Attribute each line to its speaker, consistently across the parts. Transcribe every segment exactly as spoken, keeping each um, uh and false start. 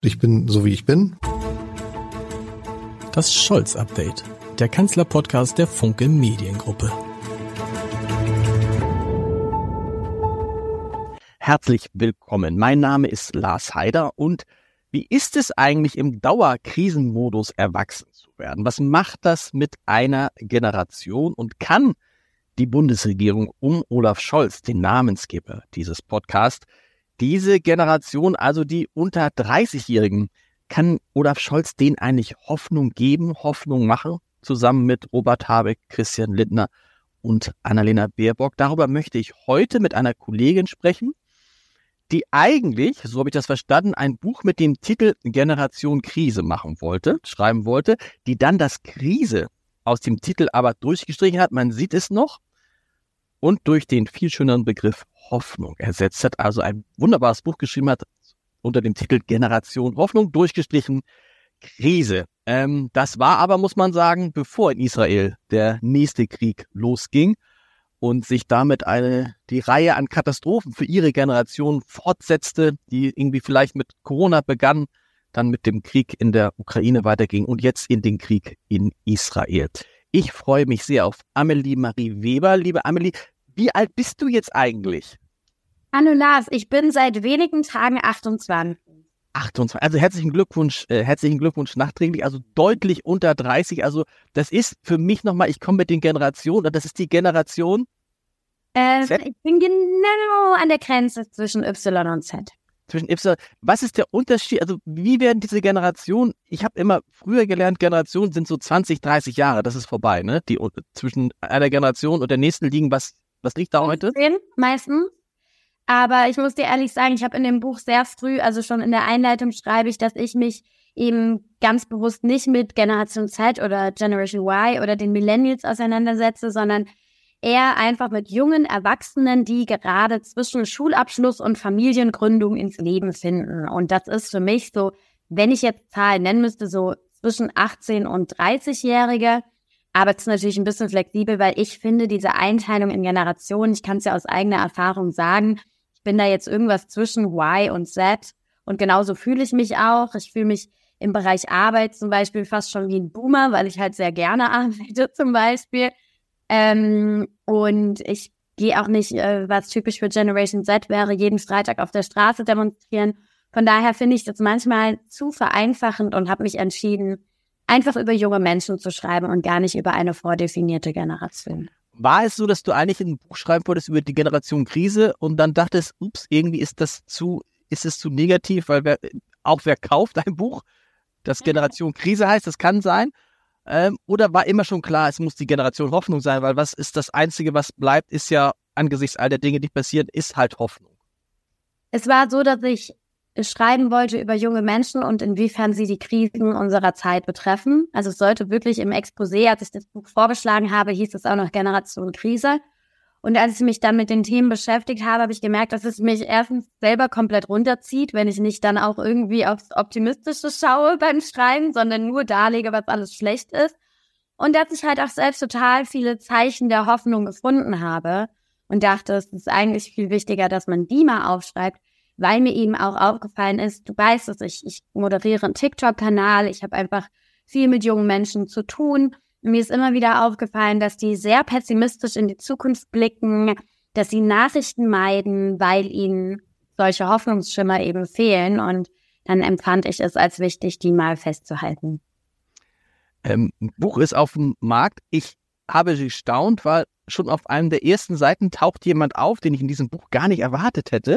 Speaker 1: Ich bin so, wie ich bin.
Speaker 2: Das Scholz-Update, der Kanzler-Podcast der Funke Mediengruppe.
Speaker 3: Herzlich willkommen. Mein Name ist Lars Heider und wie ist es eigentlich im Dauerkrisenmodus erwachsen zu werden? Was macht das mit einer Generation und kann die Bundesregierung um Olaf Scholz, den Namensgeber dieses Podcasts, diese Generation, also die unter dreißig-Jährigen, kann Olaf Scholz denen eigentlich Hoffnung geben, Hoffnung machen, zusammen mit Robert Habeck, Christian Lindner und Annalena Baerbock? Darüber möchte ich heute mit einer Kollegin sprechen, die eigentlich, so habe ich das verstanden, ein Buch mit dem Titel Generation Krise machen wollte, schreiben wollte, die dann das Krise aus dem Titel aber durchgestrichen hat, man sieht es noch, und durch den viel schöneren Begriff Hoffnung ersetzt hat, also ein wunderbares Buch geschrieben hat unter dem Titel Generation Hoffnung, durchgestrichen Krise. Ähm, das war aber, muss man sagen, bevor in Israel der nächste Krieg losging und sich damit eine die Reihe an Katastrophen für ihre Generation fortsetzte, die irgendwie vielleicht mit Corona begann, dann mit dem Krieg in der Ukraine weiterging und jetzt in den Krieg in Israel. Ich freue mich sehr auf Amelie Marie Weber. Liebe Amelie, wie alt bist du jetzt eigentlich?
Speaker 4: Hallo Lars, ich bin seit wenigen Tagen achtundzwanzig.
Speaker 3: achtundzwanzig, also herzlichen Glückwunsch, äh, herzlichen Glückwunsch nachträglich, also deutlich unter dreißig, also das ist für mich nochmal, ich komme mit den Generationen, das ist die Generation
Speaker 4: äh,
Speaker 3: Z?
Speaker 4: Ich bin genau an der Grenze zwischen Y und Z.
Speaker 3: Zwischen Y, was ist der Unterschied, also wie werden diese Generationen, ich habe immer früher gelernt, Generationen sind so zwanzig, dreißig Jahre, das ist vorbei, ne? Die zwischen einer Generation und der nächsten liegen, was, was liegt da heute?
Speaker 4: fünfzehn meistens. Aber ich muss dir ehrlich sagen, ich habe in dem Buch sehr früh, also schon in der Einleitung schreibe ich, dass ich mich eben ganz bewusst nicht mit Generation Z oder Generation Y oder den Millennials auseinandersetze, sondern eher einfach mit jungen Erwachsenen, die gerade zwischen Schulabschluss und Familiengründung ins Leben finden. Und das ist für mich so, wenn ich jetzt Zahlen nennen müsste, so zwischen achtzehn und dreißig-Jährige. Aber es ist natürlich ein bisschen flexibel, weil ich finde, diese Einteilung in Generationen, ich kann es ja aus eigener Erfahrung sagen, ich bin da jetzt irgendwas zwischen Y und Z und genauso fühle ich mich auch. Ich fühle mich im Bereich Arbeit zum Beispiel fast schon wie ein Boomer, weil ich halt sehr gerne arbeite zum Beispiel. Ähm, und ich gehe auch nicht, äh, was typisch für Generation Z wäre, jeden Freitag auf der Straße demonstrieren. Von daher finde ich das manchmal zu vereinfachend und habe mich entschieden, einfach über junge Menschen zu schreiben und gar nicht über eine vordefinierte Generation.
Speaker 3: War es so, dass du eigentlich ein Buch schreiben wolltest über die Generation Krise und dann dachtest, ups, irgendwie ist das zu, ist es zu negativ, weil wer, auch wer kauft ein Buch, das Generation Krise heißt, das kann sein, ähm, oder war immer schon klar, es muss die Generation Hoffnung sein, weil was ist das Einzige, was bleibt, ist ja angesichts all der Dinge, die passieren, ist halt Hoffnung.
Speaker 4: Es war so, dass ich schreiben wollte über junge Menschen und inwiefern sie die Krisen unserer Zeit betreffen. Also es sollte wirklich im Exposé, als ich das Buch vorgeschlagen habe, hieß es auch noch Generation Krise. Und als ich mich dann mit den Themen beschäftigt habe, habe ich gemerkt, dass es mich erstens selber komplett runterzieht, wenn ich nicht dann auch irgendwie aufs Optimistische schaue beim Schreiben, sondern nur darlege, was alles schlecht ist. Und dass ich halt auch selbst total viele Zeichen der Hoffnung gefunden habe und dachte, es ist eigentlich viel wichtiger, dass man die mal aufschreibt, weil mir eben auch aufgefallen ist, du weißt es, ich, ich moderiere einen TikTok-Kanal, ich habe einfach viel mit jungen Menschen zu tun. Und mir ist immer wieder aufgefallen, dass die sehr pessimistisch in die Zukunft blicken, dass sie Nachrichten meiden, weil ihnen solche Hoffnungsschimmer eben fehlen. Und dann empfand ich es als wichtig, die mal festzuhalten.
Speaker 3: Ähm, ein Buch ist auf dem Markt. Ich habe gestaunt, weil schon auf einem der ersten Seiten taucht jemand auf, den ich in diesem Buch gar nicht erwartet hätte.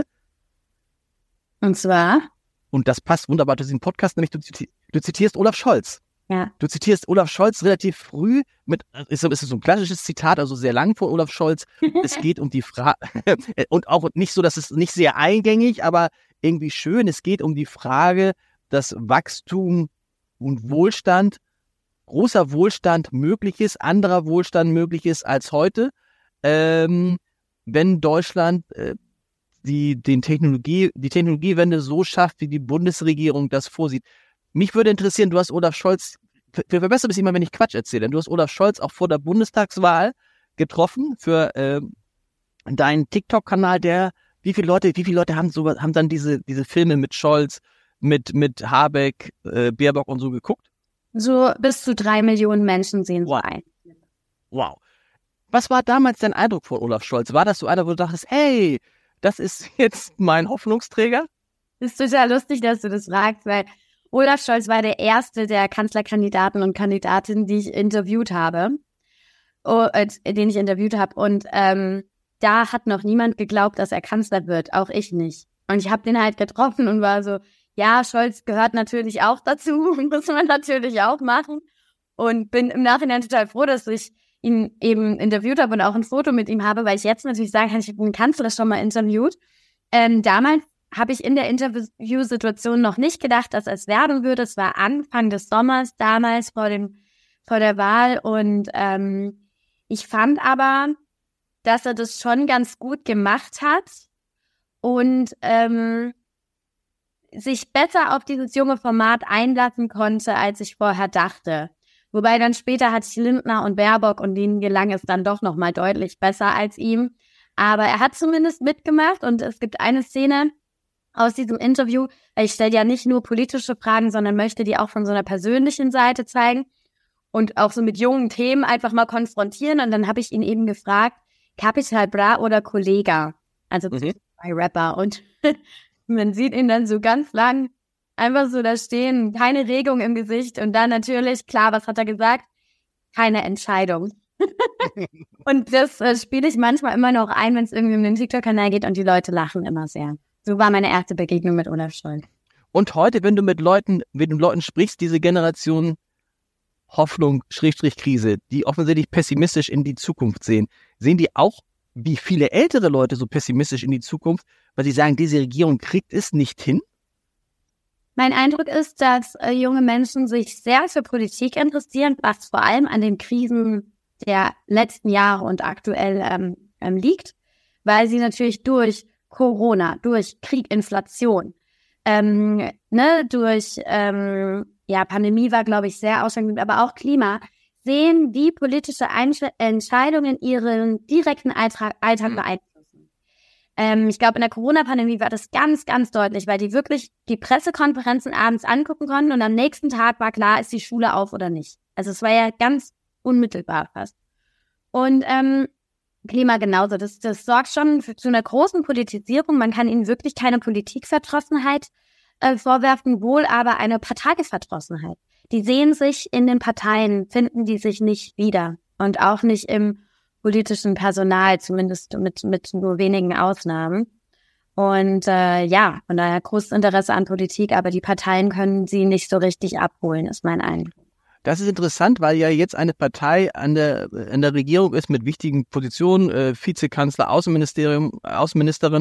Speaker 4: Und zwar?
Speaker 3: Und das passt wunderbar zu diesem Podcast, nämlich du, du zitierst Olaf Scholz.
Speaker 4: Ja.
Speaker 3: Du zitierst Olaf Scholz relativ früh mit, ist, ist so ein klassisches Zitat, also sehr lang von Olaf Scholz. Es geht um die Frage, und auch nicht so, dass es nicht sehr eingängig, aber irgendwie schön. Es geht um die Frage, dass Wachstum und Wohlstand, großer Wohlstand möglich ist, anderer Wohlstand möglich ist als heute, ähm, wenn Deutschland äh, die den Technologie, die Technologiewende so schafft, wie die Bundesregierung das vorsieht. Mich würde interessieren, du hast Olaf Scholz, wir verbessern es immer, wenn ich Quatsch erzähle, du hast Olaf Scholz auch vor der Bundestagswahl getroffen für äh, deinen TikTok-Kanal, der, wie viele Leute, wie viele Leute haben so, haben dann diese, diese Filme mit Scholz, mit, mit Habeck, äh, Baerbock und so geguckt?
Speaker 4: So bis zu drei Millionen Menschen sehen
Speaker 3: wow.
Speaker 4: so ein.
Speaker 3: Wow. Was war damals dein Eindruck von Olaf Scholz? War das so einer, wo du dachtest, hey, das ist jetzt mein Hoffnungsträger?
Speaker 4: Das ist total lustig, dass du das fragst, weil Olaf Scholz war der erste der Kanzlerkandidaten und Kandidatinnen, die ich interviewt habe, oh, äh, den ich interviewt habe. Und ähm, da hat noch niemand geglaubt, dass er Kanzler wird, auch ich nicht. Und ich habe den halt getroffen und war so, ja, Scholz gehört natürlich auch dazu, muss man natürlich auch machen. Und bin im Nachhinein total froh, dass ich ihn eben interviewt habe und auch ein Foto mit ihm habe, weil ich jetzt natürlich sagen kann, ich habe den Kanzler schon mal interviewt. Ähm, damals habe ich in der Interviewsituation noch nicht gedacht, dass es werden würde. Es war Anfang des Sommers damals vor dem vor der Wahl und ähm, ich fand aber, dass er das schon ganz gut gemacht hat und ähm, sich besser auf dieses junge Format einlassen konnte, als ich vorher dachte. Wobei dann später hatte ich Lindner und Baerbock und denen gelang es dann doch nochmal deutlich besser als ihm. Aber er hat zumindest mitgemacht und es gibt eine Szene aus diesem Interview, weil ich stelle ja nicht nur politische Fragen, sondern möchte die auch von so einer persönlichen Seite zeigen und auch so mit jungen Themen einfach mal konfrontieren. Und dann habe ich ihn eben gefragt, Capital Bra oder Kollega? Also mhm. zwei Rapper. Und man sieht ihn dann so ganz lang einfach so da stehen, keine Regung im Gesicht. Und dann natürlich, klar, was hat er gesagt? Keine Entscheidung. Und das äh, spiele ich manchmal immer noch ein, wenn es irgendwie um den TikTok-Kanal geht und die Leute lachen immer sehr. So war meine erste Begegnung mit Olaf Scholz.
Speaker 3: Und heute, wenn du mit Leuten, mit den Leuten sprichst, diese Generation Hoffnung, Schrägstrich Krise, die offensichtlich pessimistisch in die Zukunft sehen, sehen die auch, wie viele ältere Leute so pessimistisch in die Zukunft, weil sie sagen, diese Regierung kriegt es nicht hin?
Speaker 4: Mein Eindruck ist, dass äh, junge Menschen sich sehr für Politik interessieren, was vor allem an den Krisen der letzten Jahre und aktuell ähm, ähm, liegt, weil sie natürlich durch Corona, durch Krieg, Inflation, ähm, ne, durch ähm, ja Pandemie war, glaube ich, sehr ausschlaggebend, aber auch Klima, sehen, wie politische Einsch- Entscheidungen ihren direkten Alltag, Alltag mhm. beeinflussen. Ähm, ich glaube, in der Corona-Pandemie war das ganz, ganz deutlich, weil die wirklich die Pressekonferenzen abends angucken konnten und am nächsten Tag war klar, ist die Schule auf oder nicht. Also es war ja ganz unmittelbar fast. Und ähm, Klima genauso. Das, das sorgt schon für, zu einer großen Politisierung. Man kann ihnen wirklich keine Politikverdrossenheit äh, vorwerfen, wohl aber eine Parteiverdrossenheit. Die sehen sich in den Parteien, finden die sich nicht wieder. Und auch nicht im politischen Personal, zumindest mit, mit nur wenigen Ausnahmen. Und äh, ja, von daher großes Interesse an Politik, aber die Parteien können sie nicht so richtig abholen, ist mein Eindruck.
Speaker 3: Das ist interessant, weil ja jetzt eine Partei an der, an der Regierung ist mit wichtigen Positionen, äh, Vizekanzler, Außenministerium, Außenministerin,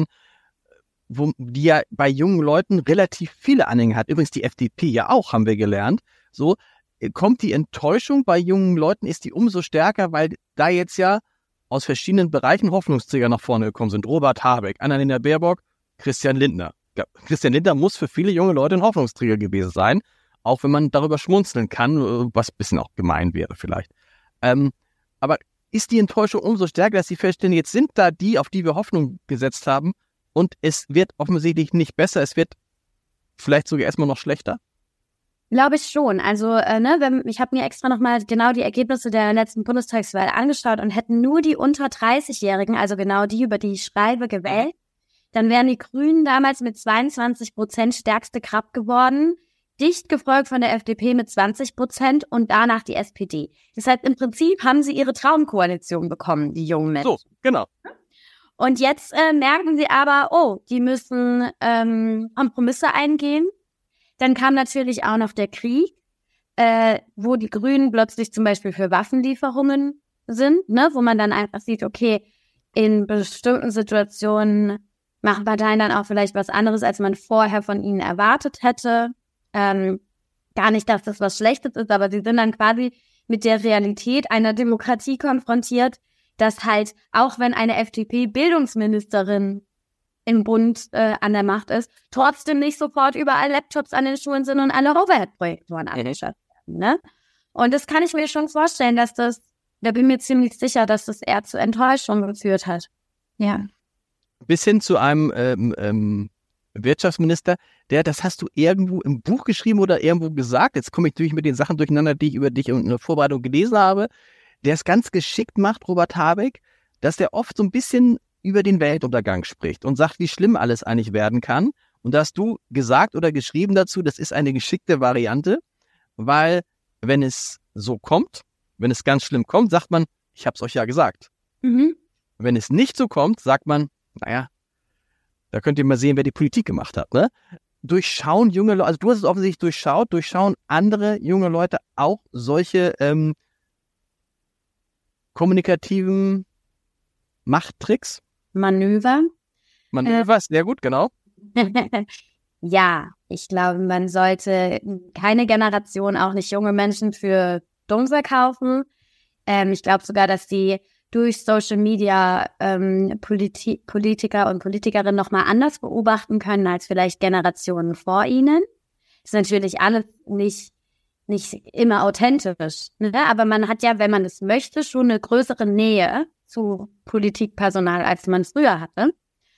Speaker 3: wo, die ja bei jungen Leuten relativ viele Anhänger hat. Übrigens die F D P ja auch, haben wir gelernt. So, kommt die Enttäuschung bei jungen Leuten, ist die umso stärker, weil da jetzt ja aus verschiedenen Bereichen Hoffnungsträger nach vorne gekommen sind. Robert Habeck, Annalena Baerbock, Christian Lindner. Ja, Christian Lindner muss für viele junge Leute ein Hoffnungsträger gewesen sein. Auch wenn man darüber schmunzeln kann, was ein bisschen auch gemein wäre vielleicht. Ähm, aber ist die Enttäuschung umso stärker, dass sie feststellen, jetzt sind da die, auf die wir Hoffnung gesetzt haben und es wird offensichtlich nicht besser, es wird vielleicht sogar erstmal noch schlechter?
Speaker 4: Glaube ich schon. Also äh, ne, wenn, ich habe mir extra nochmal genau die Ergebnisse der letzten Bundestagswahl angeschaut und hätten nur die unter dreißig-Jährigen, also genau die, über die ich schreibe, gewählt, dann wären die Grünen damals mit zweiundzwanzig Prozent stärkste Kraft geworden, dicht gefolgt von der F D P mit zwanzig Prozent und danach die S P D. Das heißt, im Prinzip haben sie ihre Traumkoalition bekommen, die jungen Menschen.
Speaker 3: So, genau.
Speaker 4: Und jetzt äh, merken sie aber, oh, die müssen ähm, Kompromisse eingehen. Dann kam natürlich auch noch der Krieg, äh, wo die Grünen plötzlich zum Beispiel für Waffenlieferungen sind, ne, wo man dann einfach sieht, okay, in bestimmten Situationen machen Parteien dann auch vielleicht was anderes, als man vorher von ihnen erwartet hätte. Ähm, gar nicht, dass das was Schlechtes ist, aber sie sind dann quasi mit der Realität einer Demokratie konfrontiert, dass halt, auch wenn eine F D P-Bildungsministerin im Bund äh, an der Macht ist, trotzdem nicht sofort überall Laptops an den Schulen sind und alle Overhead-Projektoren abgeschafft werden, ne? Und das kann ich mir schon vorstellen, dass das, da bin ich mir ziemlich sicher, dass das eher zu Enttäuschung geführt hat. Ja.
Speaker 3: Bis hin zu einem ähm, ähm, Wirtschaftsminister, der, das hast du irgendwo im Buch geschrieben oder irgendwo gesagt, jetzt komme ich natürlich mit den Sachen durcheinander, die ich über dich in der Vorbereitung gelesen habe, der es ganz geschickt macht, Robert Habeck, dass der oft so ein bisschen über den Weltuntergang spricht und sagt, wie schlimm alles eigentlich werden kann. Und da hast du gesagt oder geschrieben dazu, das ist eine geschickte Variante, weil wenn es so kommt, wenn es ganz schlimm kommt, sagt man, ich habe es euch ja gesagt. Mhm. Wenn es nicht so kommt, sagt man, naja, da könnt ihr mal sehen, wer die Politik gemacht hat. Ne? Durchschauen junge Leute, also du hast es offensichtlich durchschaut, durchschauen andere junge Leute auch solche ähm, kommunikativen Machttricks?
Speaker 4: Manöver.
Speaker 3: Manöver, äh, sehr gut, genau.
Speaker 4: Ja, ich glaube, man sollte keine Generation, auch nicht junge Menschen, für dumm verkaufen. Ähm, ich glaube sogar, dass die durch Social Media ähm, Politi- Politiker und Politikerinnen nochmal anders beobachten können als vielleicht Generationen vor ihnen. Ist natürlich alles nicht, nicht immer authentisch, ne? Aber man hat ja, wenn man es möchte, schon eine größere Nähe zu Politikpersonal, als man es früher hatte.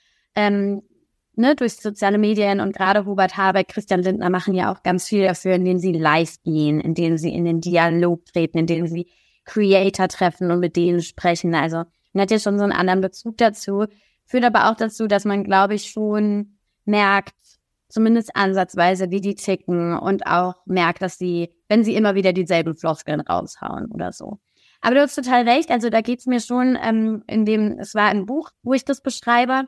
Speaker 4: Ähm, ne, durch soziale Medien und gerade Robert Habeck, Christian Lindner machen ja auch ganz viel dafür, indem sie live gehen, indem sie in den Dialog treten, indem sie Creator treffen und mit denen sprechen. Also man hat ja schon so einen anderen Bezug dazu. Führt aber auch dazu, dass man, glaube ich, schon merkt, zumindest ansatzweise, wie die ticken und auch merkt, dass sie, wenn sie immer wieder dieselben Floskeln raushauen oder so. Aber du hast total recht, also da geht's mir schon, ähm, in dem, es war ein Buch, wo ich das beschreibe,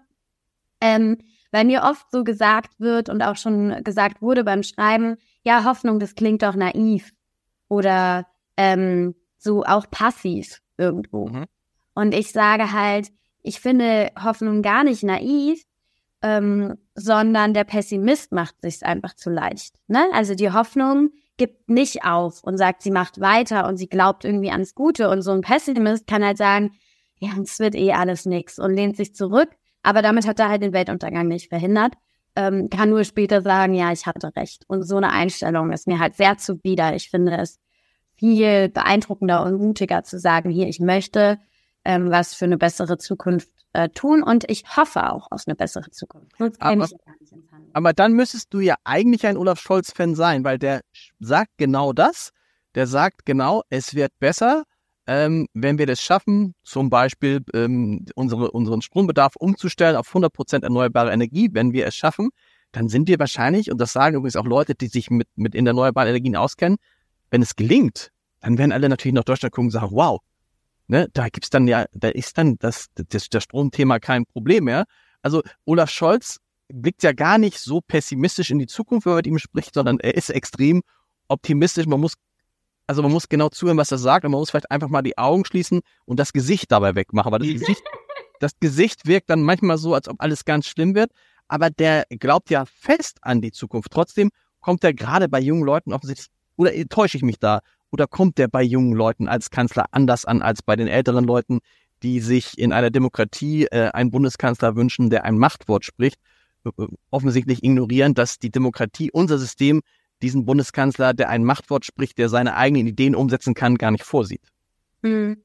Speaker 4: ähm, weil mir oft so gesagt wird und auch schon gesagt wurde beim Schreiben, ja, Hoffnung, das klingt doch naiv oder ähm, so auch passiv irgendwo. Mhm. Und ich sage halt, ich finde Hoffnung gar nicht naiv, ähm, sondern der Pessimist macht sich's einfach zu leicht. Ne? Also die Hoffnung gibt nicht auf und sagt, sie macht weiter und sie glaubt irgendwie ans Gute. Und so ein Pessimist kann halt sagen, ja, es wird eh alles nix und lehnt sich zurück. Aber damit hat er halt den Weltuntergang nicht verhindert. Ähm, kann nur später sagen, ja, ich hatte recht. Und so eine Einstellung ist mir halt sehr zuwider. Ich finde es viel beeindruckender und mutiger zu sagen, hier, ich möchte ähm, was für eine bessere Zukunft äh, tun und ich hoffe auch auf eine bessere Zukunft. Sonst käme ich ja gar nicht ins Handeln.
Speaker 3: Aber dann müsstest du ja eigentlich ein Olaf Scholz-Fan sein, weil der sagt genau das. Der sagt genau, es wird besser, ähm, wenn wir das schaffen, zum Beispiel ähm, unsere, unseren Strombedarf umzustellen auf hundert Prozent erneuerbare Energie. Wenn wir es schaffen, dann sind wir wahrscheinlich, und das sagen übrigens auch Leute, die sich mit, mit in erneuerbaren Energien auskennen, wenn es gelingt, dann werden alle natürlich nach Deutschland gucken und sagen, wow, ne, da gibt's dann ja, da ist dann das, das, das Stromthema kein Problem mehr. Also Olaf Scholz blickt ja gar nicht so pessimistisch in die Zukunft, wenn man mit ihm spricht, sondern er ist extrem optimistisch. Man muss, also man muss genau zuhören, was er sagt, und man muss vielleicht einfach mal die Augen schließen und das Gesicht dabei wegmachen, weil das Gesicht, das Gesicht wirkt dann manchmal so, als ob alles ganz schlimm wird, aber der glaubt ja fest an die Zukunft. Trotzdem kommt er gerade bei jungen Leuten offensichtlich, oder täusche ich mich da, oder kommt der bei jungen Leuten als Kanzler anders an als bei den älteren Leuten, die sich in einer Demokratie äh, einen Bundeskanzler wünschen, der ein Machtwort spricht, äh, offensichtlich ignorieren, dass die Demokratie, unser System, diesen Bundeskanzler, der ein Machtwort spricht, der seine eigenen Ideen umsetzen kann, gar nicht vorsieht.
Speaker 4: Hm.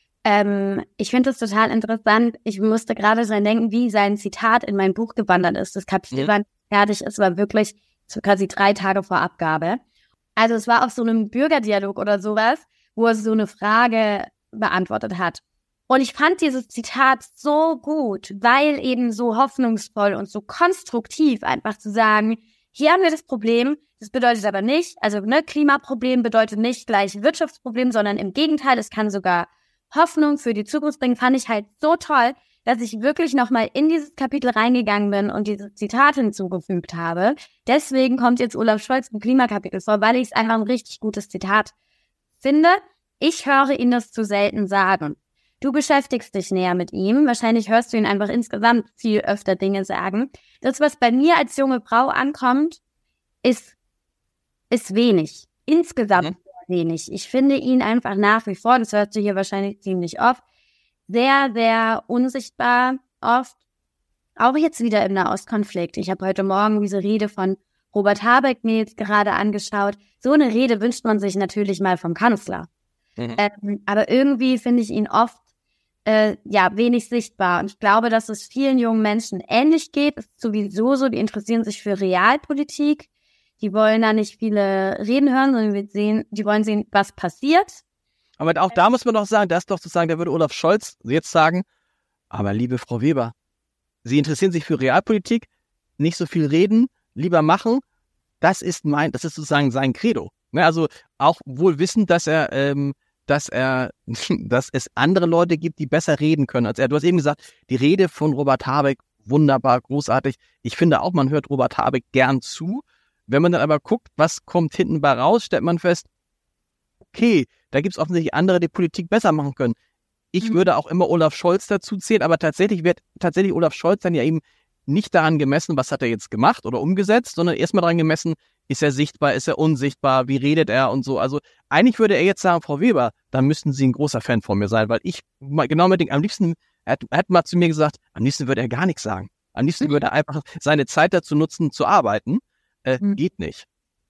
Speaker 4: Ähm, ich finde das total interessant. Ich musste gerade dran denken, wie sein Zitat in mein Buch gewandert ist. Das Kapitel, wann fertig ist, war wirklich so quasi drei Tage vor Abgabe. Also es war auf so einem Bürgerdialog oder sowas, wo er so eine Frage beantwortet hat. Und ich fand dieses Zitat so gut, weil eben so hoffnungsvoll und so konstruktiv einfach zu sagen, hier haben wir das Problem, das bedeutet aber nicht, also ne, Klimaproblem bedeutet nicht gleich Wirtschaftsproblem, sondern im Gegenteil, es kann sogar Hoffnung für die Zukunft bringen, fand ich halt so toll, dass ich wirklich nochmal in dieses Kapitel reingegangen bin und diese Zitate hinzugefügt habe. Deswegen kommt jetzt Olaf Scholz im Klimakapitel vor, weil ich es einfach ein richtig gutes Zitat finde. Ich höre ihn das zu selten sagen. Du beschäftigst dich näher mit ihm. Wahrscheinlich hörst du ihn einfach insgesamt viel öfter Dinge sagen. Das, was bei mir als junge Frau ankommt, ist, ist wenig. Insgesamt mhm. wenig. Ich finde ihn einfach nach wie vor, das hörst du hier wahrscheinlich ziemlich oft, sehr, sehr unsichtbar oft. Auch jetzt wieder im Nahostkonflikt. Ich habe heute Morgen diese Rede von Robert Habeck mir jetzt gerade angeschaut. So eine Rede wünscht man sich natürlich mal vom Kanzler. Mhm. Ähm, aber irgendwie finde ich ihn oft äh, ja wenig sichtbar. Und ich glaube, dass es vielen jungen Menschen ähnlich geht. Es ist sowieso so, die interessieren sich für Realpolitik. Die wollen da nicht viele Reden hören, sondern wir sehen, die wollen sehen, was passiert.
Speaker 3: Aber auch da muss man doch sagen, das ist doch sozusagen, da würde Olaf Scholz jetzt sagen, aber liebe Frau Weber, Sie interessieren sich für Realpolitik, nicht so viel reden, lieber machen. Das ist mein, das ist sozusagen sein Credo. Also auch wohl wissend, dass er, ähm, dass er, dass es andere Leute gibt, die besser reden können als er. Du hast eben gesagt, die Rede von Robert Habeck, wunderbar, großartig. Ich finde auch, man hört Robert Habeck gern zu. Wenn man dann aber guckt, was kommt hinten bei raus, stellt man fest, okay, da gibt es offensichtlich andere, die Politik besser machen können. Ich mhm. würde auch immer Olaf Scholz dazu zählen, aber tatsächlich wird tatsächlich Olaf Scholz dann ja eben nicht daran gemessen, was hat er jetzt gemacht oder umgesetzt, sondern erstmal daran gemessen, ist er sichtbar, ist er unsichtbar, wie redet er und so. Also eigentlich würde er jetzt sagen, Frau Weber, da müssten Sie ein großer Fan von mir sein, weil ich genau mit dem, am liebsten, er hat, er hat mal zu mir gesagt, am liebsten würde er gar nichts sagen. Am liebsten mhm. würde er einfach seine Zeit dazu nutzen, zu arbeiten. Äh, mhm. Geht nicht.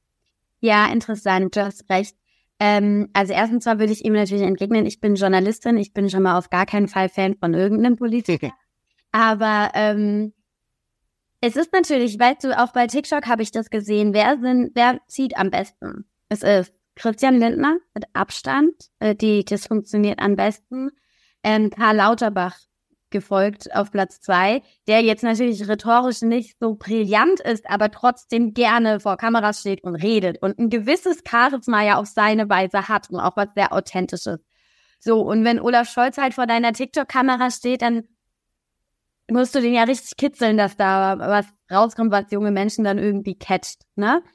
Speaker 4: Ja, interessant, du hast recht. Ähm, also erstens mal würde ich ihm natürlich entgegnen, ich bin Journalistin, ich bin schon mal auf gar keinen Fall Fan von irgendeinem Politiker. Aber ähm, es ist natürlich, weißt du, auch bei TikTok habe ich das gesehen, wer sind, wer zieht am besten? Es ist Christian Lindner mit Abstand, äh, die, das funktioniert am besten. Ähm, Karl Lauterbach gefolgt auf Platz zwei, der jetzt natürlich rhetorisch nicht so brillant ist, aber trotzdem gerne vor Kameras steht und redet und ein gewisses Charisma ja auf seine Weise hat und auch was sehr Authentisches. So, und wenn Olaf Scholz halt vor deiner TikTok-Kamera steht, dann musst du den ja richtig kitzeln, dass da was rauskommt, was junge Menschen dann irgendwie catcht, ne?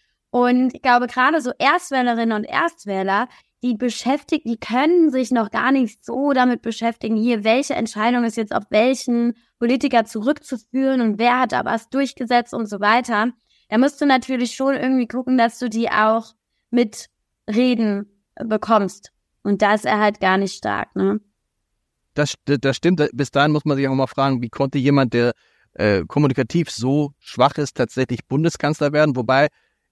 Speaker 4: Und ich glaube, gerade so Erstwählerinnen und Erstwähler, die beschäftigt, die können sich noch gar nicht so damit beschäftigen, hier, welche Entscheidung ist jetzt auf welchen Politiker zurückzuführen und wer hat da was durchgesetzt und so weiter. Da musst du natürlich schon irgendwie gucken, dass du die auch mit Reden bekommst. Und da ist er halt gar nicht stark, ne?
Speaker 3: Das, das stimmt. Bis dahin muss man sich auch mal fragen, wie konnte jemand, der äh, kommunikativ so schwach ist, tatsächlich Bundeskanzler werden? Wobei,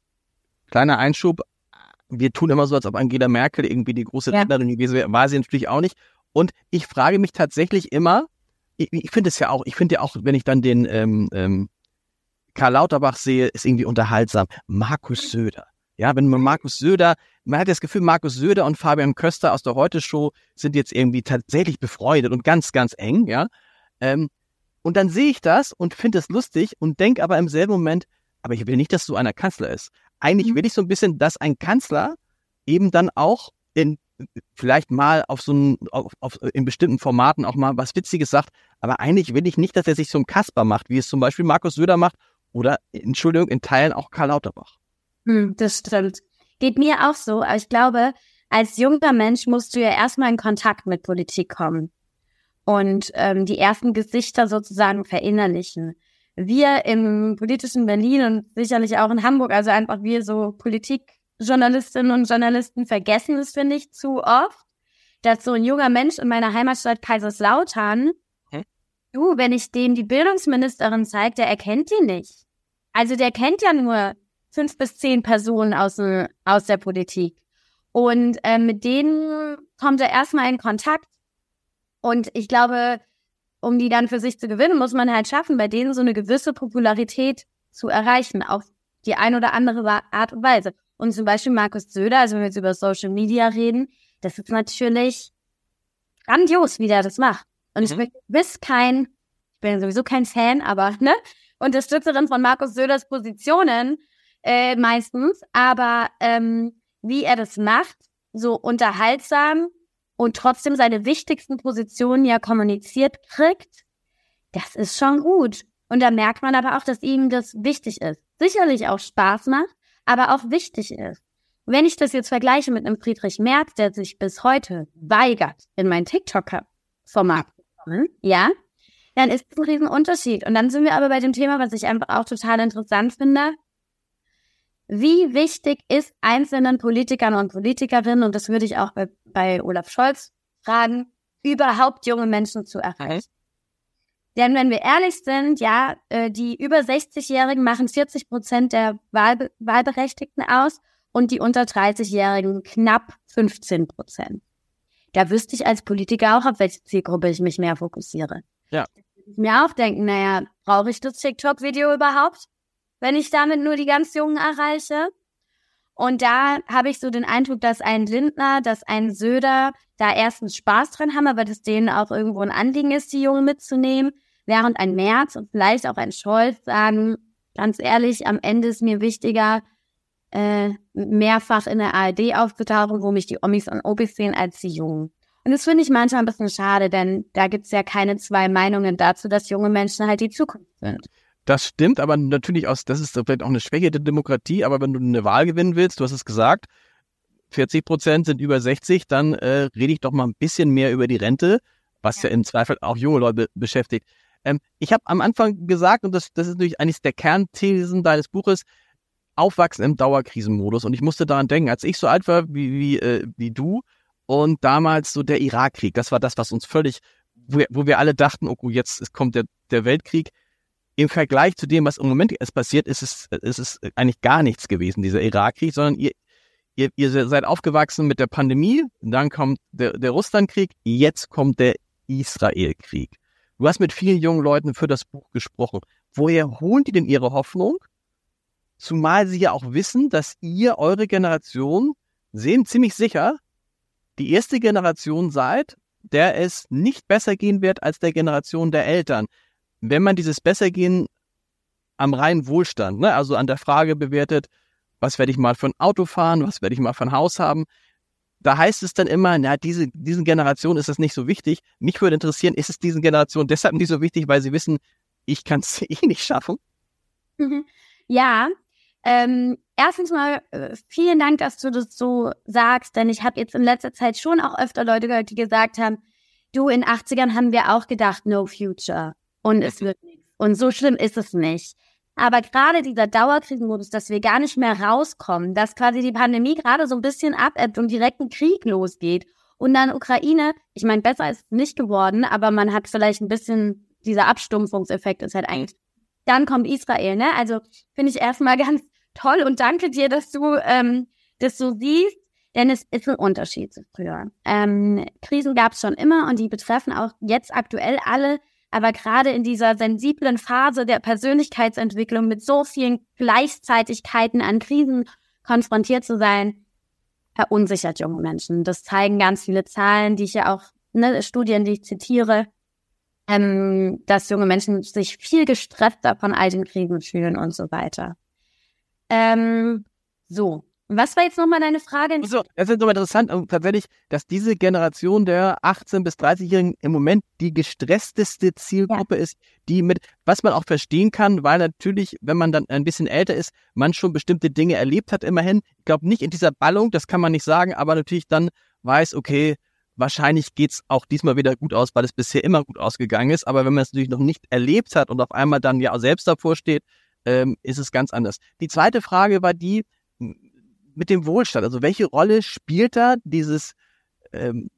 Speaker 3: kleiner Einschub, wir tun immer so, als ob Angela Merkel irgendwie die große
Speaker 4: ja.
Speaker 3: Rednerin gewesen wäre. War sie natürlich auch nicht. Und ich frage mich tatsächlich immer, ich, ich finde es ja auch, ich finde ja auch, wenn ich dann den ähm, ähm, Karl Lauterbach sehe, ist irgendwie unterhaltsam. Markus Söder. Ja, wenn man Markus Söder, man hat das Gefühl, Markus Söder und Fabian Köster aus der Heute-Show sind jetzt irgendwie tatsächlich befreundet und ganz, ganz eng, ja. Ähm, und dann sehe ich das und finde es lustig und denke aber im selben Moment, aber ich will nicht, dass so einer Kanzler ist. Eigentlich will ich so ein bisschen, dass ein Kanzler eben dann auch in vielleicht mal auf so ein, auf, auf, in bestimmten Formaten auch mal was Witziges sagt, aber eigentlich will ich nicht, dass er sich so ein Kasper macht, wie es zum Beispiel Markus Söder macht oder, Entschuldigung, in Teilen auch Karl Lauterbach.
Speaker 4: Hm, das stimmt. Geht mir auch so, aber ich glaube, als junger Mensch musst du ja erstmal in Kontakt mit Politik kommen und ähm, die ersten Gesichter sozusagen verinnerlichen. Wir im politischen Berlin und sicherlich auch in Hamburg, also einfach wir so Politikjournalistinnen und Journalisten vergessen es, finde ich, zu oft, dass so ein junger Mensch in meiner Heimatstadt Kaiserslautern, Hä? du, wenn ich dem die Bildungsministerin zeige, der erkennt die nicht. Also der kennt ja nur fünf bis zehn Personen aus, dem, aus der Politik. Und äh, mit denen kommt er erstmal in Kontakt. Und ich glaube, um die dann für sich zu gewinnen, muss man halt schaffen, bei denen so eine gewisse Popularität zu erreichen, auf die ein oder andere Art und Weise. Und zum Beispiel Markus Söder, also wenn wir jetzt über Social Media reden, das ist natürlich grandios, wie der das macht. Und mhm. ich bin gewiss kein, ich bin sowieso kein Fan, aber ne, Unterstützerin von Markus Söders Positionen äh, meistens, aber ähm, wie er das macht, so unterhaltsam, und trotzdem seine wichtigsten Positionen ja kommuniziert kriegt, das ist schon gut. Und da merkt man aber auch, dass ihm das wichtig ist. Sicherlich auch Spaß macht, aber auch wichtig ist. Wenn ich das jetzt vergleiche mit einem Friedrich Merz, der sich bis heute weigert, in mein TikTok-Format zu kommen, ja, dann ist es ein Riesenunterschied. Und dann sind wir aber bei dem Thema, was ich einfach auch total interessant finde. Wie wichtig ist einzelnen Politikern und Politikerinnen, und das würde ich auch bei, bei Olaf Scholz fragen, überhaupt junge Menschen zu erreichen? Denn wenn wir ehrlich sind, ja, die über sechzigjährigen machen vierzig Prozent der Wahlbe- Wahlberechtigten aus und die unter dreißigjährigen knapp fünfzehn Prozent. da wüsste ich als Politiker auch, auf welche Zielgruppe ich mich mehr fokussiere.
Speaker 3: Ja.
Speaker 4: Ich mir auch denken, naja, brauche ich das TikTok-Video überhaupt, wenn ich damit nur die ganz Jungen erreiche? Und da habe ich so den Eindruck, dass ein Lindner, dass ein Söder da erstens Spaß dran haben, aber dass denen auch irgendwo ein Anliegen ist, die Jungen mitzunehmen, während ein Merz und vielleicht auch ein Scholz sagen, ganz ehrlich, am Ende ist mir wichtiger, äh, mehrfach in der A R D aufzutauchen, wo mich die Omis und Opis sehen, als die Jungen. Und das finde ich manchmal ein bisschen schade, denn da gibt es ja keine zwei Meinungen dazu, dass junge Menschen halt die Zukunft sind.
Speaker 3: Das stimmt, aber natürlich aus, das ist vielleicht auch eine Schwäche der Demokratie, aber wenn du eine Wahl gewinnen willst, du hast es gesagt, vierzig Prozent sind über sechzig, dann äh, rede ich doch mal ein bisschen mehr über die Rente, was ja, ja im Zweifel auch junge Leute beschäftigt. Ähm, ich habe am Anfang gesagt, und das, das ist natürlich eines der Kernthesen deines Buches, Aufwachsen im Dauerkrisenmodus. Und ich musste daran denken, als ich so alt war wie, wie, äh, wie du und damals so der Irakkrieg, das war das, was uns völlig, wo, wo wir alle dachten, oh, jetzt kommt der, der Weltkrieg. Im Vergleich zu dem, was im Moment es passiert, ist es, ist es eigentlich gar nichts gewesen, dieser Irakkrieg, sondern ihr, ihr, ihr seid aufgewachsen mit der Pandemie, dann kommt der, der Russlandkrieg, jetzt kommt der Israelkrieg. Du hast mit vielen jungen Leuten für das Buch gesprochen. Woher holen die denn ihre Hoffnung? Zumal sie ja auch wissen, dass ihr, eure Generation, sehen ziemlich sicher, die erste Generation seid, der es nicht besser gehen wird als der Generation der Eltern. Wenn man dieses Bessergehen am reinen Wohlstand, ne, also an der Frage bewertet, was werde ich mal für ein Auto fahren, was werde ich mal für ein Haus haben, da heißt es dann immer, na, diese, diesen Generation ist das nicht so wichtig. Mich würde interessieren, ist es diesen Generationen deshalb nicht so wichtig, weil sie wissen, ich kann es eh nicht schaffen?
Speaker 4: Ja, ähm, erstens mal äh, vielen Dank, dass du das so sagst, denn ich habe jetzt in letzter Zeit schon auch öfter Leute gehört, die gesagt haben, du, in achtzigern haben wir auch gedacht, no future. Und es wird nichts. Und so schlimm ist es nicht. Aber gerade dieser Dauerkrisenmodus, dass wir gar nicht mehr rauskommen, dass quasi die Pandemie gerade so ein bisschen abebbt und direkt ein Krieg losgeht. Und dann Ukraine, ich meine, besser ist es nicht geworden, aber man hat vielleicht ein bisschen, dieser Abstumpfungseffekt ist halt eigentlich. Dann kommt Israel, ne? Also finde ich erstmal ganz toll und danke dir, dass du ähm, das so siehst, denn es ist ein Unterschied zu früher. Ähm, Krisen gab es schon immer und die betreffen auch jetzt aktuell alle. Aber gerade in dieser sensiblen Phase der Persönlichkeitsentwicklung mit so vielen Gleichzeitigkeiten an Krisen konfrontiert zu sein, verunsichert junge Menschen. Das zeigen ganz viele Zahlen, die ich ja auch, ne, Studien, die ich zitiere, ähm, dass junge Menschen sich viel gestresster von all den Krisen fühlen und so weiter. Ähm, so. Was war jetzt nochmal deine Frage?
Speaker 3: So, das ist nochmal interessant, tatsächlich, dass diese Generation der achtzehn- bis dreißigjährigen im Moment die gestressteste Zielgruppe ja. ist, die mit, was man auch verstehen kann, weil natürlich, wenn man dann ein bisschen älter ist, man schon bestimmte Dinge erlebt hat immerhin. Ich glaube nicht in dieser Ballung, das kann man nicht sagen, aber natürlich dann weiß, okay, wahrscheinlich geht's auch diesmal wieder gut aus, weil es bisher immer gut ausgegangen ist. Aber wenn man es natürlich noch nicht erlebt hat und auf einmal dann ja selbst davor steht, ähm, ist es ganz anders. Die zweite Frage war die, mit dem Wohlstand, also welche Rolle spielt da dieses, ähm,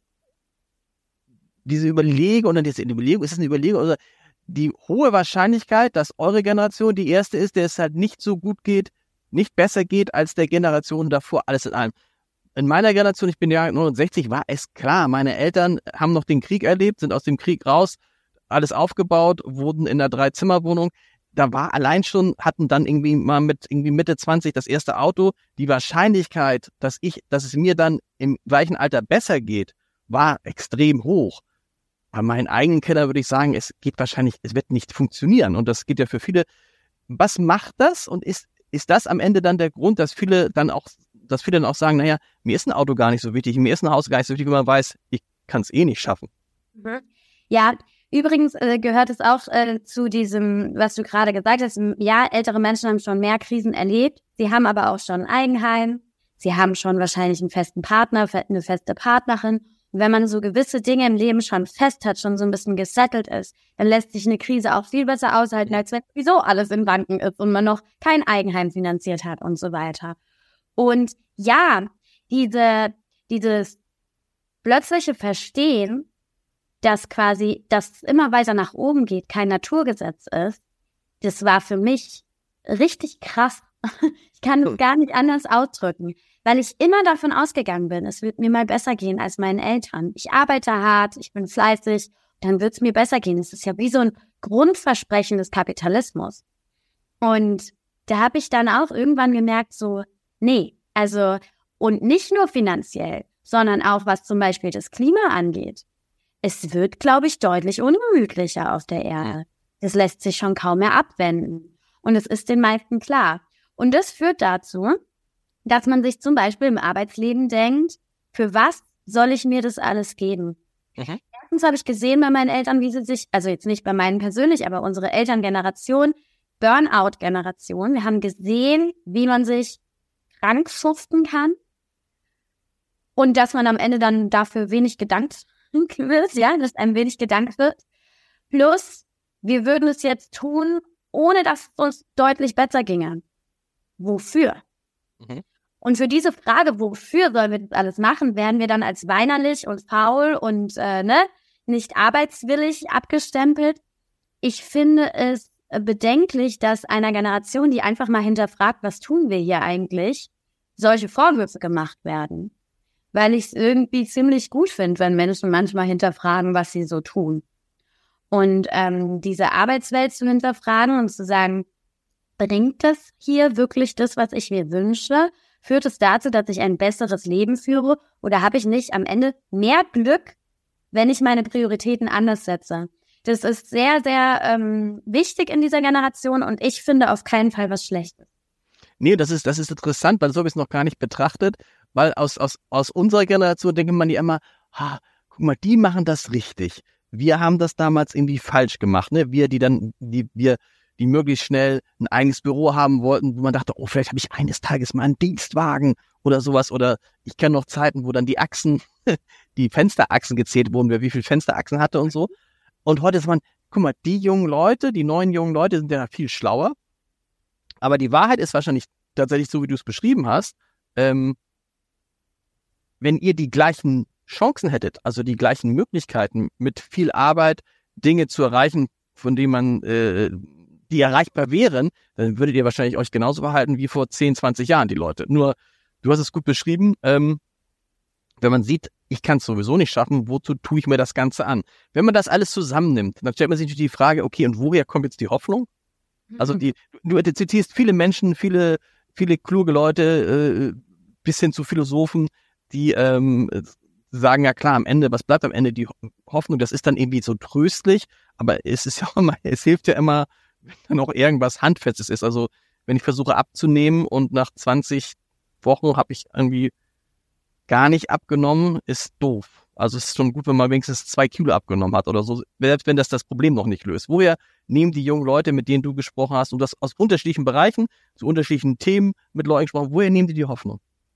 Speaker 3: diese Überlegung oder diese Überlegung, ist es eine Überlegung oder die hohe Wahrscheinlichkeit, dass eure Generation die erste ist, der es halt nicht so gut geht, nicht besser geht als der Generation davor, alles in allem. In meiner Generation, ich bin ja neunundsechzig, war es klar, meine Eltern haben noch den Krieg erlebt, sind aus dem Krieg raus, alles aufgebaut, wurden in einer Drei-Zimmer-Wohnung. Da war allein schon, hatten dann irgendwie mal mit irgendwie Mitte zwanzig das erste Auto. Die Wahrscheinlichkeit, dass ich, dass es mir dann im gleichen Alter besser geht, war extrem hoch. Bei meinen eigenen Kindern würde ich sagen, es geht wahrscheinlich, es wird nicht funktionieren. Und das geht ja für viele. Was macht das? Und ist, ist das am Ende dann der Grund, dass viele dann auch, dass viele dann auch sagen, naja, mir ist ein Auto gar nicht so wichtig, mir ist ein Haus gar nicht so wichtig, wenn man weiß, ich kann es eh nicht schaffen.
Speaker 4: Ja, übrigens äh, gehört es auch äh, zu diesem, was du gerade gesagt hast. Ja, ältere Menschen haben schon mehr Krisen erlebt. Sie haben aber auch schon ein Eigenheim. Sie haben schon wahrscheinlich einen festen Partner, eine feste Partnerin. Und wenn man so gewisse Dinge im Leben schon fest hat, schon so ein bisschen gesettelt ist, dann lässt sich eine Krise auch viel besser aushalten, als wenn sowieso alles in Banken ist und man noch kein Eigenheim finanziert hat und so weiter. Und ja, diese, dieses plötzliche Verstehen, dass quasi das immer weiter nach oben geht, kein Naturgesetz ist, das war für mich richtig krass Ich kann es gar nicht anders ausdrücken, weil ich immer davon ausgegangen bin, es wird mir mal besser gehen als meinen Eltern. Ich arbeite hart, ich bin fleißig, dann wird es mir besser gehen. Es ist ja wie so ein Grundversprechen des Kapitalismus. Und da habe ich dann auch irgendwann gemerkt, so, nee, also, und nicht nur finanziell, sondern auch was zum Beispiel das Klima angeht. Es wird, glaube ich, deutlich ungemütlicher auf der Erde. Das lässt sich schon kaum mehr abwenden. Und es ist den meisten klar. Und das führt dazu, dass man sich zum Beispiel im Arbeitsleben denkt, für was soll ich mir das alles geben? Mhm. Erstens habe ich gesehen bei meinen Eltern, wie sie sich, also jetzt nicht bei meinen persönlich, aber unsere Elterngeneration, Burnout-Generation, wir haben gesehen, wie man sich krank schuften kann und dass man am Ende dann dafür wenig gedankt wird, ja, dass einem wenig gedankt wird. Plus, wir würden es jetzt tun, ohne dass es uns deutlich besser ginge. Wofür? Mhm. Und für diese Frage, wofür sollen wir das alles machen, werden wir dann als weinerlich und faul und äh, ne, nicht arbeitswillig abgestempelt. Ich finde es bedenklich, dass einer Generation, die einfach mal hinterfragt, was tun wir hier eigentlich, solche Vorwürfe gemacht werden. Weil ich es irgendwie ziemlich gut finde, wenn Menschen manchmal hinterfragen, was sie so tun. Und ähm, diese Arbeitswelt zu hinterfragen und zu sagen, bringt das hier wirklich das, was ich mir wünsche? Führt es dazu, dass ich ein besseres Leben führe? Oder habe ich nicht am Ende mehr Glück, wenn ich meine Prioritäten anders setze? Das ist sehr, sehr ähm, wichtig in dieser Generation und ich finde auf keinen Fall was Schlechtes.
Speaker 3: Nee, das ist, das ist interessant, weil so habe ich es noch gar nicht betrachtet, weil aus, aus, aus unserer Generation denkt man ja immer, ha, guck mal, die machen das richtig. Wir haben das damals irgendwie falsch gemacht, ne? Wir, die dann, die, wir, die möglichst schnell ein eigenes Büro haben wollten, wo man dachte, oh, vielleicht habe ich eines Tages mal einen Dienstwagen oder sowas. Oder ich kenne noch Zeiten, wo dann die Achsen, die Fensterachsen gezählt wurden, wer wie viele Fensterachsen hatte und so. Und heute ist man, guck mal, die jungen Leute, die neuen jungen Leute sind ja viel schlauer. Aber die Wahrheit ist wahrscheinlich tatsächlich so, wie du es beschrieben hast. Ähm, wenn ihr die gleichen Chancen hättet, also die gleichen Möglichkeiten, mit viel Arbeit Dinge zu erreichen, von denen man, äh, die erreichbar wären, dann würdet ihr wahrscheinlich euch genauso verhalten wie vor zehn, zwanzig Jahren die Leute. Nur, du hast es gut beschrieben, ähm, wenn man sieht, ich kann es sowieso nicht schaffen, wozu tue ich mir das Ganze an? Wenn man das alles zusammennimmt, dann stellt man sich natürlich die Frage, okay, und woher kommt jetzt die Hoffnung? Also die, du zitierst viele Menschen, viele, viele kluge Leute, äh, bis hin zu Philosophen, die ähm, sagen, ja klar, am Ende, was bleibt am Ende? Die Hoffnung, das ist dann irgendwie so tröstlich, aber es ist ja immer, es hilft ja immer, wenn dann auch irgendwas Handfestes ist. Also wenn ich versuche abzunehmen und nach zwanzig Wochen habe ich irgendwie gar nicht abgenommen, ist doof. Also es ist schon gut, wenn man wenigstens zwei Kilo abgenommen hat oder so, selbst wenn das das Problem noch nicht löst. Woher nehmen die jungen Leute, mit denen du gesprochen hast, und das aus unterschiedlichen Bereichen, zu unterschiedlichen Themen mit Leuten gesprochen, woher nehmen die die Hoffnung?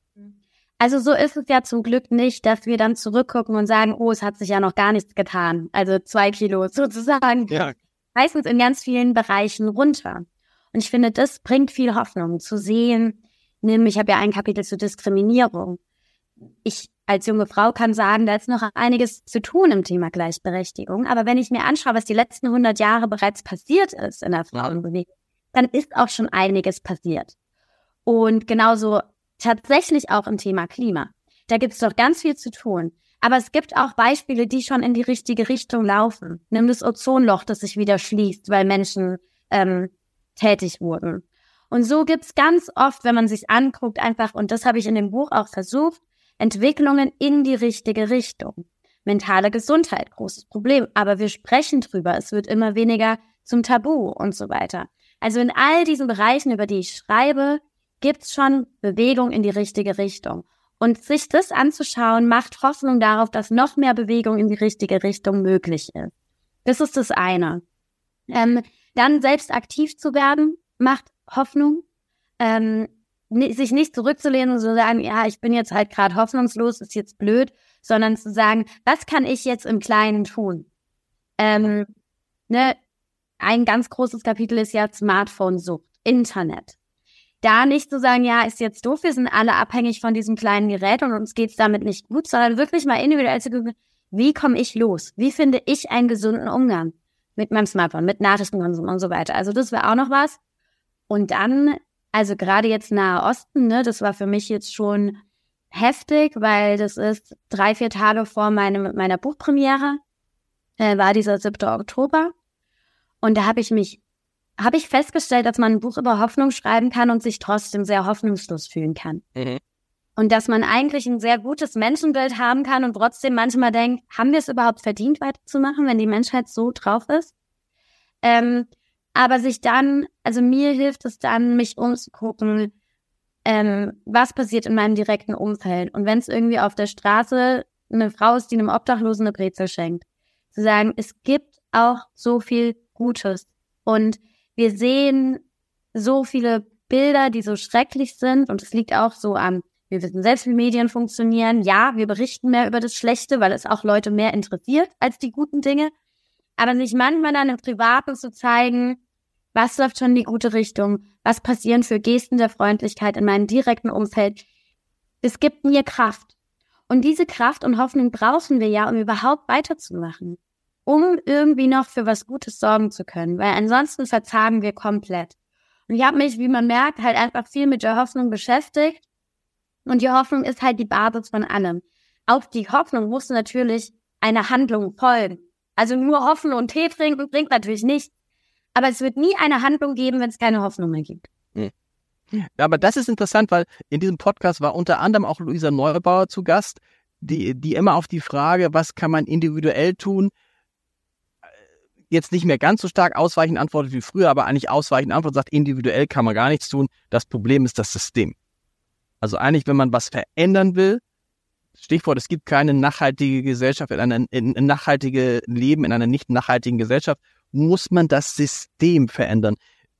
Speaker 4: Also so ist es ja zum Glück nicht, dass wir dann zurückgucken und sagen, oh, es hat sich ja noch gar nichts getan. Also zwei Kilo sozusagen. Ja. Meistens in ganz vielen Bereichen runter. Und ich finde, das bringt viel Hoffnung zu sehen. Nimm, ich habe ja ein Kapitel zur Diskriminierung. Ich als junge Frau kann sagen, da ist noch einiges zu tun im Thema Gleichberechtigung. Aber wenn ich mir anschaue, was die letzten hundert Jahre bereits passiert ist in der Frauenbewegung, dann ist auch schon einiges passiert. Und genauso tatsächlich auch im Thema Klima. Da gibt es doch ganz viel zu tun. Aber es gibt auch Beispiele, die schon in die richtige Richtung laufen. Nimm das Ozonloch, das sich wieder schließt, weil Menschen ähm, tätig wurden. Und so gibt es ganz oft, wenn man sich anguckt, einfach, und das habe ich in dem Buch auch versucht, Entwicklungen in die richtige Richtung. Mentale Gesundheit, großes Problem, aber wir sprechen drüber, es wird immer weniger zum Tabu und so weiter. Also in all diesen Bereichen, über die ich schreibe, gibt's schon Bewegung in die richtige Richtung. Und sich das anzuschauen, macht Hoffnung darauf, dass noch mehr Bewegung in die richtige Richtung möglich ist. Das ist das eine. Ähm, dann selbst aktiv zu werden, macht Hoffnung. Ähm, sich nicht zurückzulehnen und zu sagen, ja, ich bin jetzt halt gerade hoffnungslos, ist jetzt blöd, sondern zu sagen, was kann ich jetzt im Kleinen tun? Ähm, ne, ein ganz großes Kapitel ist ja Smartphone-Sucht, Internet. Da nicht zu sagen, ja, ist jetzt doof, wir sind alle abhängig von diesem kleinen Gerät und uns geht's damit nicht gut, sondern wirklich mal individuell zu gucken, wie komme ich los? Wie finde ich einen gesunden Umgang mit meinem Smartphone, mit Nachrichtenkonsum und so weiter? Also das wäre auch noch was. Und dann Also gerade jetzt Nahe Osten, ne, das war für mich jetzt schon heftig, weil das ist drei, vier Tage vor meinem, meiner Buchpremiere, äh, war dieser siebter Oktober. Und da habe ich mich, habe ich festgestellt, dass man ein Buch über Hoffnung schreiben kann und sich trotzdem sehr hoffnungslos fühlen kann. Mhm. Und dass man eigentlich ein sehr gutes Menschenbild haben kann und trotzdem manchmal denkt, haben wir es überhaupt verdient, weiterzumachen, wenn die Menschheit so drauf ist? Ähm, aber sich dann, also mir hilft es dann, mich umzugucken, ähm, was passiert in meinem direkten Umfeld. Und wenn es irgendwie auf der Straße eine Frau ist, die einem Obdachlosen eine Brezel schenkt, zu sagen, es gibt auch so viel Gutes. Und wir sehen so viele Bilder, die so schrecklich sind. Und es liegt auch so an, wir wissen selbst, wie Medien funktionieren. Ja, wir berichten mehr über das Schlechte, weil es auch Leute mehr interessiert als die guten Dinge. Aber sich manchmal dann im Privaten zu zeigen, was läuft schon in die gute Richtung, was passieren für Gesten der Freundlichkeit in meinem direkten Umfeld, es gibt mir Kraft. Und diese Kraft und Hoffnung brauchen wir ja, um überhaupt weiterzumachen, um irgendwie noch für was Gutes sorgen zu können, weil ansonsten verzagen wir komplett. Und ich habe mich, wie man merkt, halt einfach viel mit der Hoffnung beschäftigt. Und die Hoffnung ist halt die Basis von allem. Auf die Hoffnung muss natürlich eine Handlung folgen. Also nur hoffen und Tee trinken bringt natürlich nichts. Aber es wird nie eine Handlung geben, wenn es keine Hoffnung mehr gibt.
Speaker 3: Hm. Aber das ist interessant, weil in diesem Podcast war unter anderem auch Luisa Neubauer zu Gast, die, die immer auf die Frage, was kann man individuell tun, jetzt nicht mehr ganz so stark ausweichend antwortet wie früher, aber eigentlich ausweichend antwortet, sagt, individuell kann man gar nichts tun. Das Problem ist das System. Also eigentlich, wenn man was verändern will, Stichwort, es gibt keine nachhaltige Gesellschaft, in einer, in, ein nachhaltiges Leben in einer nicht nachhaltigen Gesellschaft, muss man das System verändern.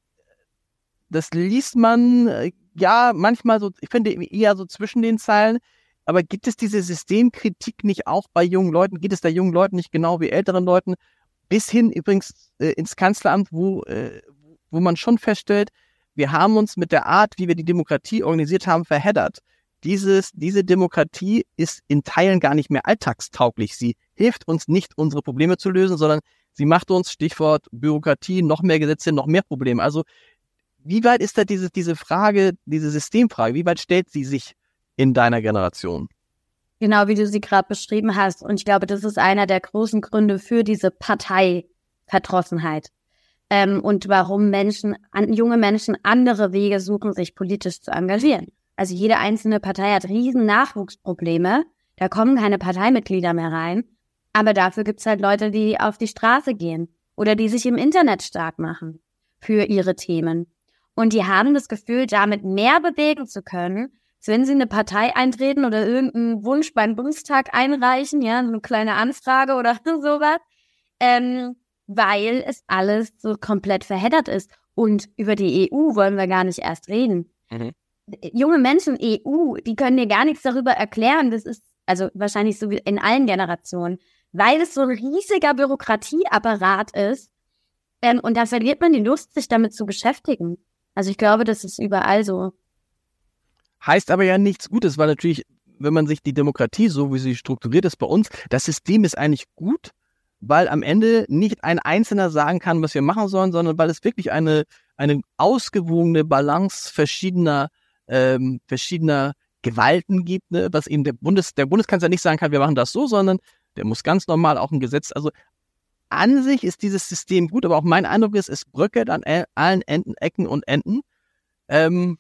Speaker 3: Das liest man, ja, manchmal so, ich finde eher so zwischen den Zeilen, aber gibt es diese Systemkritik nicht auch bei jungen Leuten? Geht es da jungen Leuten nicht genau wie älteren Leuten? Bis hin übrigens äh, ins Kanzleramt, wo, äh, wo man schon feststellt, wir haben uns mit der Art, wie wir die Demokratie organisiert haben, verheddert. Dieses, diese Demokratie ist in Teilen gar nicht mehr alltagstauglich. Sie hilft uns nicht, unsere Probleme zu lösen, sondern sie macht uns, Stichwort Bürokratie, noch mehr Gesetze, noch mehr Probleme. Also wie weit ist da diese, diese Frage, diese Systemfrage, wie weit stellt sie sich in deiner Generation?
Speaker 4: Genau, wie du sie gerade beschrieben hast. Und ich glaube, das ist einer der großen Gründe für diese Parteiverdrossenheit. Ähm, und warum Menschen, an, junge Menschen andere Wege suchen, sich politisch zu engagieren. Also jede einzelne Partei hat riesen Nachwuchsprobleme. Da kommen keine Parteimitglieder mehr rein. Aber dafür gibt's halt Leute, die auf die Straße gehen oder die sich im Internet stark machen für ihre Themen. Und die haben das Gefühl, damit mehr bewegen zu können, als wenn sie eine Partei eintreten oder irgendeinen Wunsch beim Bundestag einreichen, ja, so eine kleine Anfrage oder sowas, ähm, weil es alles so komplett verheddert ist. Und über die E U wollen wir gar nicht erst reden. Mhm. Junge Menschen, E U, die können dir gar nichts darüber erklären. Das ist also wahrscheinlich so wie in allen Generationen, weil es so ein riesiger Bürokratieapparat ist. Ähm, und da verliert man die Lust, sich damit zu beschäftigen. Also ich glaube, das ist überall so.
Speaker 3: Heißt aber ja nichts Gutes, weil natürlich, wenn man sich die Demokratie, so wie sie strukturiert ist bei uns, das System ist eigentlich gut, weil am Ende nicht ein Einzelner sagen kann, was wir machen sollen, sondern weil es wirklich eine, eine ausgewogene Balance verschiedener, ähm, verschiedener Gewalten gibt, ne? Was eben der Bundes, der Bundeskanzler nicht sagen kann, wir machen das so, sondern der muss ganz normal auch ein Gesetz, also an sich ist dieses System gut, aber auch mein Eindruck ist, es bröckelt an allen Enden, Ecken und Enden. Ähm,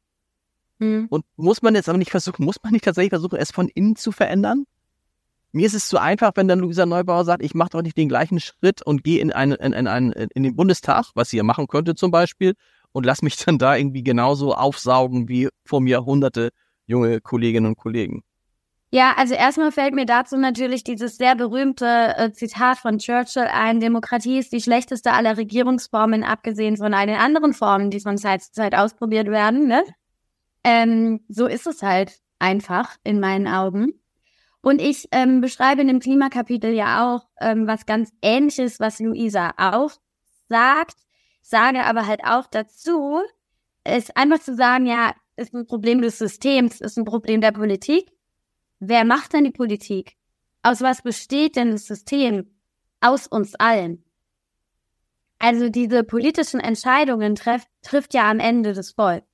Speaker 3: hm. Und muss man jetzt aber nicht versuchen, muss man nicht tatsächlich versuchen, es von innen zu verändern? Mir ist es zu einfach, wenn dann Luisa Neubauer sagt, ich mache doch nicht den gleichen Schritt und gehe in, eine, in, in, in, in den Bundestag, was sie ja machen könnte zum Beispiel, und lass mich dann da irgendwie genauso aufsaugen wie vor mir hunderte junge Kolleginnen und Kollegen.
Speaker 4: Ja, also erstmal fällt mir dazu natürlich dieses sehr berühmte äh, Zitat von Churchill ein, Demokratie ist die schlechteste aller Regierungsformen, abgesehen von allen anderen Formen, die von Zeit zu Zeit ausprobiert werden. Ne? Ähm, so ist es halt einfach in meinen Augen. Und ich ähm, beschreibe in dem Klimakapitel ja auch ähm, was ganz Ähnliches, was Luisa auch sagt, sage aber halt auch dazu, ist einfach zu sagen, ja, ist ein Problem des Systems, ist ein Problem der Politik. Wer macht denn die Politik? Aus was besteht denn das System? Aus uns allen. Also diese politischen Entscheidungen treff, trifft ja am Ende das Volk.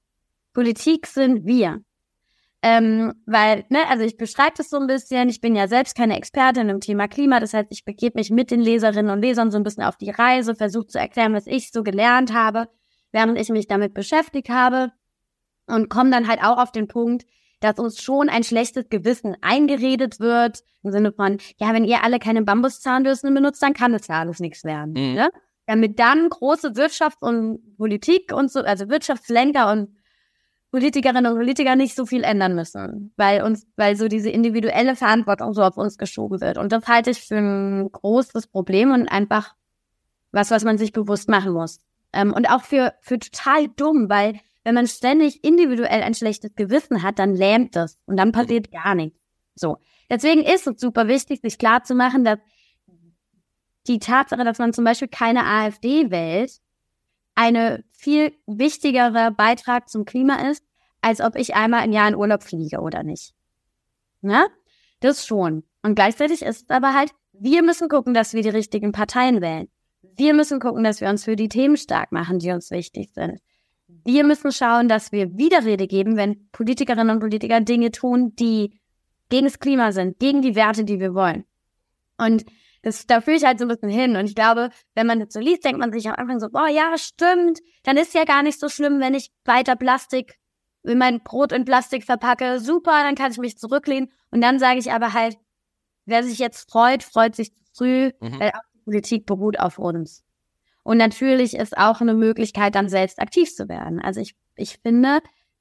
Speaker 4: Politik sind wir. Ähm, weil, ne, also ich beschreibe das so ein bisschen, ich bin ja selbst keine Expertin im Thema Klima, das heißt, ich begebe mich mit den Leserinnen und Lesern so ein bisschen auf die Reise, versuche zu erklären, was ich so gelernt habe, während ich mich damit beschäftigt habe und komme dann halt auch auf den Punkt, dass uns schon ein schlechtes Gewissen eingeredet wird, im Sinne von, ja, wenn ihr alle keine Bambuszahnbürsten benutzt, dann kann das ja alles nichts werden, mhm. ne? Damit dann große Wirtschaft und Politik und so, also Wirtschaftslenker und Politikerinnen und Politiker nicht so viel ändern müssen, weil uns, weil so diese individuelle Verantwortung so auf uns geschoben wird. Und das halte ich für ein großes Problem und einfach was, was man sich bewusst machen muss. Ähm, und auch für, für total dumm, weil wenn man ständig individuell ein schlechtes Gewissen hat, dann lähmt das und dann passiert gar nichts. So. Deswegen ist es super wichtig, sich klarzumachen, dass die Tatsache, dass man zum Beispiel keine AfD wählt, eine viel wichtigerer Beitrag zum Klima ist, als ob ich einmal im Jahr in Urlaub fliege oder nicht. Ne? Das schon. Und gleichzeitig ist es aber halt, wir müssen gucken, dass wir die richtigen Parteien wählen. Wir müssen gucken, dass wir uns für die Themen stark machen, die uns wichtig sind. Wir müssen schauen, dass wir Widerrede geben, wenn Politikerinnen und Politiker Dinge tun, die gegen das Klima sind, gegen die Werte, die wir wollen. Und das, da fühle ich halt so ein bisschen hin. Und ich glaube, wenn man das so liest, denkt man sich am Anfang so, boah, ja, stimmt. Dann ist ja gar nicht so schlimm, wenn ich weiter Plastik, wenn mein Brot in Plastik verpacke. Super, dann kann ich mich zurücklehnen. Und dann sage ich aber halt, wer sich jetzt freut, freut sich zu früh, mhm. weil auch die Politik beruht auf uns. Und natürlich ist auch eine Möglichkeit, dann selbst aktiv zu werden. Also ich, ich finde,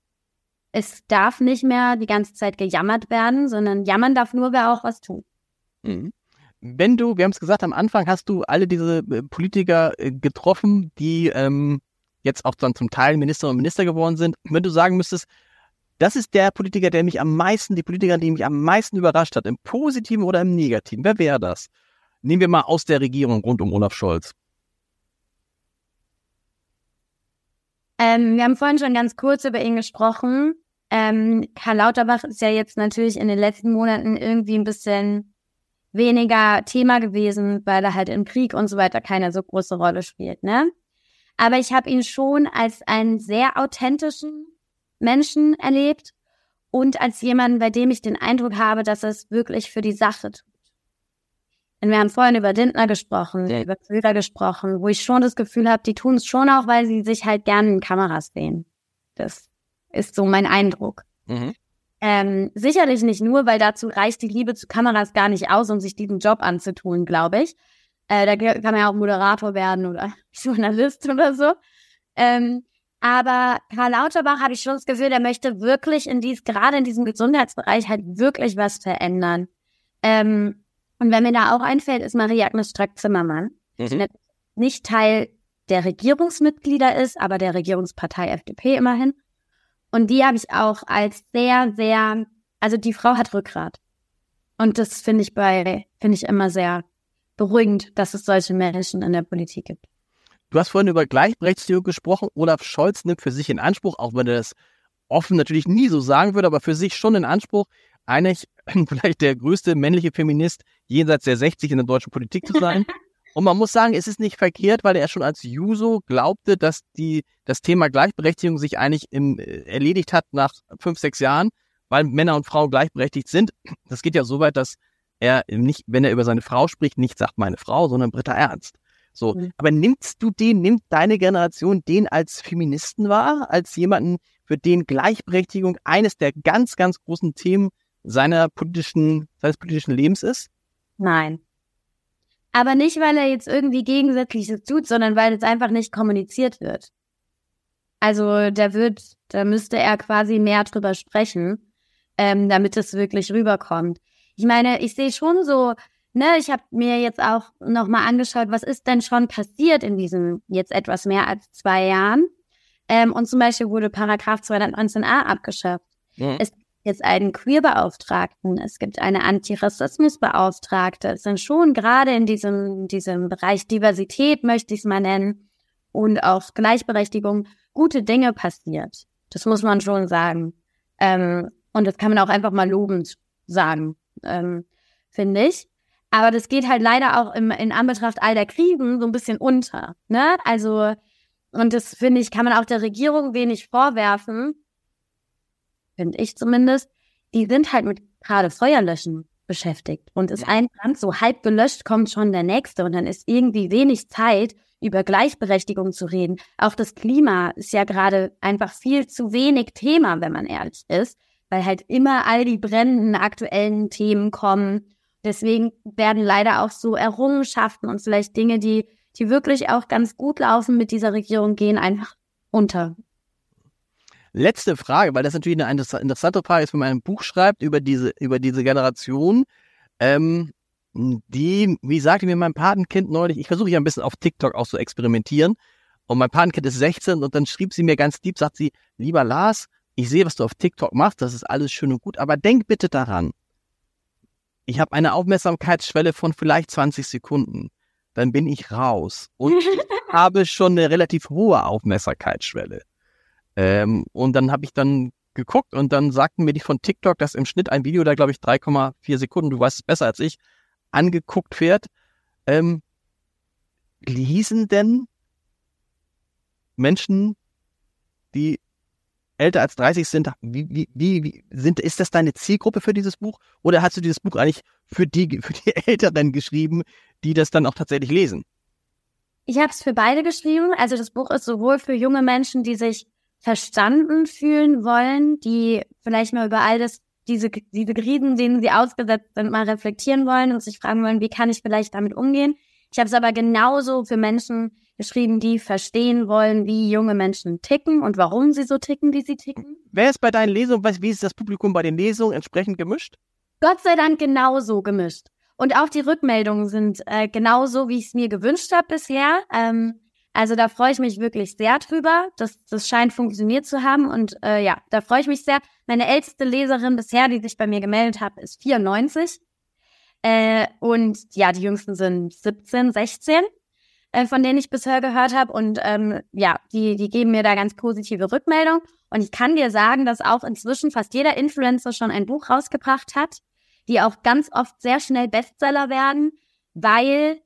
Speaker 4: es darf nicht mehr die ganze Zeit gejammert werden, sondern jammern darf nur, wer auch was tut.
Speaker 3: Mhm. Wenn du, wir haben es gesagt, am Anfang hast du alle diese äh, Politiker äh, getroffen, die ähm, jetzt auch dann zum Teil Ministerinnen und Minister geworden sind. Wenn du sagen müsstest, das ist der Politiker, der mich am meisten, die Politikerin, die mich am meisten überrascht hat, im Positiven oder im Negativen, wer wäre das? Nehmen wir mal aus der Regierung rund um Olaf Scholz.
Speaker 4: Ähm, wir haben vorhin schon ganz kurz über ihn gesprochen. Ähm, Karl Lauterbach ist ja jetzt natürlich in den letzten Monaten irgendwie ein bisschen weniger Thema gewesen, weil er halt im Krieg und so weiter keine so große Rolle spielt, ne? Aber ich habe ihn schon als einen sehr authentischen Menschen erlebt und als jemanden, bei dem ich den Eindruck habe, dass er es wirklich für die Sache tut. Und wir haben vorhin über Lindner gesprochen, ja. über Söder gesprochen, wo ich schon das Gefühl habe, die tun es schon auch, weil sie sich halt gerne in Kameras sehen. Das ist so mein Eindruck. Mhm. Ähm, sicherlich nicht nur, weil dazu reicht die Liebe zu Kameras gar nicht aus, um sich diesen Job anzutun, glaube ich. Äh, da kann man ja auch Moderator werden oder Journalist oder so. Ähm, aber Karl Lauterbach habe ich schon das Gefühl, der möchte wirklich in dies, gerade in diesem Gesundheitsbereich halt wirklich was verändern. Ähm, und wenn mir da auch einfällt, ist Marie-Agnes Strack-Zimmermann, mhm. die nicht Teil der Regierungsmitglieder ist, aber der Regierungspartei F D P immerhin. Und die habe ich auch als sehr, sehr, also die Frau hat Rückgrat. Und das finde ich bei, finde ich immer sehr beruhigend, dass es solche Menschen in der Politik gibt.
Speaker 3: Du hast vorhin über Gleichberechtigung gesprochen. Olaf Scholz nimmt für sich in Anspruch, auch wenn er das offen natürlich nie so sagen würde, aber für sich schon in Anspruch, eigentlich vielleicht der größte männliche Feminist jenseits der sechzig in der deutschen Politik zu sein. Und man muss sagen, es ist nicht verkehrt, weil er schon als Juso glaubte, dass die das Thema Gleichberechtigung sich eigentlich im, äh, erledigt hat nach fünf, sechs Jahren, weil Männer und Frauen gleichberechtigt sind. Das geht ja so weit, dass er nicht, wenn er über seine Frau spricht, nicht sagt meine Frau, sondern Britta Ernst. So, mhm. Aber nimmst du den, nimmt deine Generation den als Feministen wahr, als jemanden, für den Gleichberechtigung eines der ganz, ganz großen Themen seiner politischen, seines politischen Lebens ist?
Speaker 4: Nein. Aber nicht, weil er jetzt irgendwie Gegensätzliches tut, sondern weil es einfach nicht kommuniziert wird. Also da wird, da müsste er quasi mehr drüber sprechen, ähm, damit es wirklich rüberkommt. Ich meine, ich sehe schon so, ne, ich habe mir jetzt auch nochmal angeschaut, was ist denn schon passiert in diesen jetzt etwas mehr als zwei Jahren. Ähm, und zum Beispiel wurde Paragraph zweihundertneunzehn a abgeschafft. Mhm. Es gibt jetzt einen Queerbeauftragten, es gibt eine Antirassismusbeauftragte. Es sind schon gerade in diesem, diesem Bereich Diversität, möchte ich es mal nennen, und auch Gleichberechtigung gute Dinge passiert. Das muss man schon sagen. Ähm, und das kann man auch einfach mal lobend sagen, ähm, finde ich. Aber das geht halt leider auch im, in Anbetracht all der Krisen so ein bisschen unter, ne? Also, und das, finde ich, kann man auch der Regierung wenig vorwerfen, finde ich zumindest, die sind halt mit gerade Feuerlöschen beschäftigt. Und ist ein Brand so halb gelöscht, kommt schon der nächste. Und dann ist irgendwie wenig Zeit, über Gleichberechtigung zu reden. Auch das Klima ist ja gerade einfach viel zu wenig Thema, wenn man ehrlich ist, weil halt immer all die brennenden aktuellen Themen kommen. Deswegen werden leider auch so Errungenschaften und vielleicht Dinge, die, die wirklich auch ganz gut laufen mit dieser Regierung, gehen einfach unter.
Speaker 3: Letzte Frage, weil das natürlich eine interessante Frage ist, wenn man ein Buch schreibt über diese, über diese Generation. Ähm, die, wie sagte mir mein Patenkind neulich, ich versuche ja ein bisschen auf TikTok auch zu experimentieren. Und mein Patenkind ist sechzehn und dann schrieb sie mir ganz lieb, sagt sie, lieber Lars, ich sehe, was du auf TikTok machst, das ist alles schön und gut, aber denk bitte daran, ich habe eine Aufmerksamkeitsschwelle von vielleicht zwanzig Sekunden, dann bin ich raus. Und ich habe schon eine relativ hohe Aufmerksamkeitsschwelle. Ähm, und dann habe ich dann geguckt und dann sagten mir die von TikTok, dass im Schnitt ein Video da, glaube ich, drei Komma vier Sekunden, du weißt es besser als ich, angeguckt wird. Ähm, lesen denn Menschen, die älter als dreißig sind, wie, wie, wie, wie sind, ist das deine Zielgruppe für dieses Buch? Oder hast du dieses Buch eigentlich für die, für die Älteren geschrieben, die das dann auch tatsächlich lesen?
Speaker 4: Ich habe es für beide geschrieben. Also das Buch ist sowohl für junge Menschen, die sich verstanden fühlen wollen, die vielleicht mal über all das, diese, diese Krisen, denen sie ausgesetzt sind, mal reflektieren wollen und sich fragen wollen, wie kann ich vielleicht damit umgehen. Ich habe es aber genauso für Menschen geschrieben, die verstehen wollen, wie junge Menschen ticken und warum sie so ticken, wie sie ticken.
Speaker 3: Wer ist bei deinen Lesungen, wie ist das Publikum bei den Lesungen entsprechend gemischt?
Speaker 4: Gott sei Dank genauso gemischt. Und auch die Rückmeldungen sind äh, genauso, wie ich es mir gewünscht habe bisher. Ähm, also da freue ich mich wirklich sehr drüber. Das, das scheint funktioniert zu haben. Und äh, ja, da freue ich mich sehr. Meine älteste Leserin bisher, die sich bei mir gemeldet hat, ist vierundneunzig. Äh, und ja, die jüngsten sind siebzehn, sechzehn, äh, von denen ich bisher gehört habe. Und ähm, ja, die, die geben mir da ganz positive Rückmeldung. Und ich kann dir sagen, dass auch inzwischen fast jeder Influencer schon ein Buch rausgebracht hat, die auch ganz oft sehr schnell Bestseller werden, weil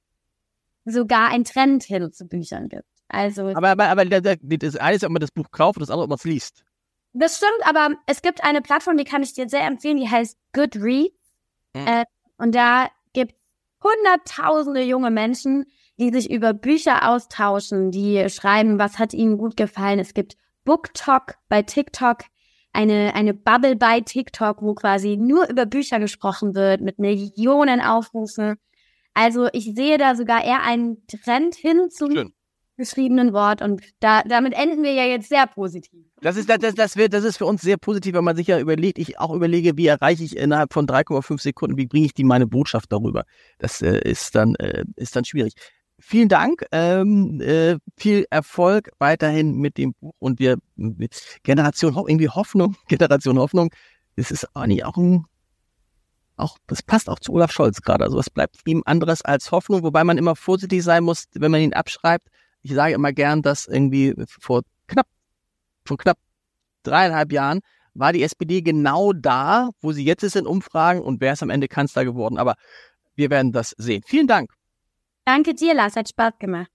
Speaker 4: sogar ein Trend hin zu Büchern gibt. Also
Speaker 3: aber aber, aber das eine ist, ob man das Buch kauft und das andere, ob man es liest.
Speaker 4: Das stimmt, aber es gibt eine Plattform, die kann ich dir sehr empfehlen, die heißt Goodreads. Mhm. Äh, und da gibt es hunderttausende junge Menschen, die sich über Bücher austauschen, die schreiben, was hat ihnen gut gefallen. Es gibt BookTok bei TikTok, eine eine Bubble bei TikTok, wo quasi nur über Bücher gesprochen wird, mit Millionen Aufrufen. Also ich sehe da sogar eher einen Trend hin zum Schön. geschriebenen Wort und da damit enden wir ja jetzt sehr positiv.
Speaker 3: Das ist, das, das, wird, das ist für uns sehr positiv, wenn man sich ja überlegt, ich auch überlege, wie erreiche ich innerhalb von drei Komma fünf Sekunden, wie bringe ich die meine Botschaft darüber. Das äh, ist dann äh, ist dann schwierig. Vielen Dank, ähm, äh, viel Erfolg weiterhin mit dem Buch und wir mit Generation irgendwie Hoffnung, Generation Hoffnung, das ist auch nicht auch ein, auch, das passt auch zu Olaf Scholz gerade, also es bleibt ihm anderes als Hoffnung, wobei man immer vorsichtig sein muss, wenn man ihn abschreibt. Ich sage immer gern, dass irgendwie vor knapp, vor knapp dreieinhalb Jahren war die S P D genau da, wo sie jetzt ist in Umfragen und wer ist am Ende Kanzler geworden, aber wir werden das sehen. Vielen Dank.
Speaker 4: Danke dir, Lars, hat Spaß gemacht.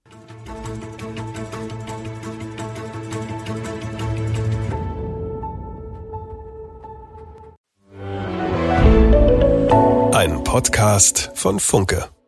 Speaker 1: Ein Podcast von Funke.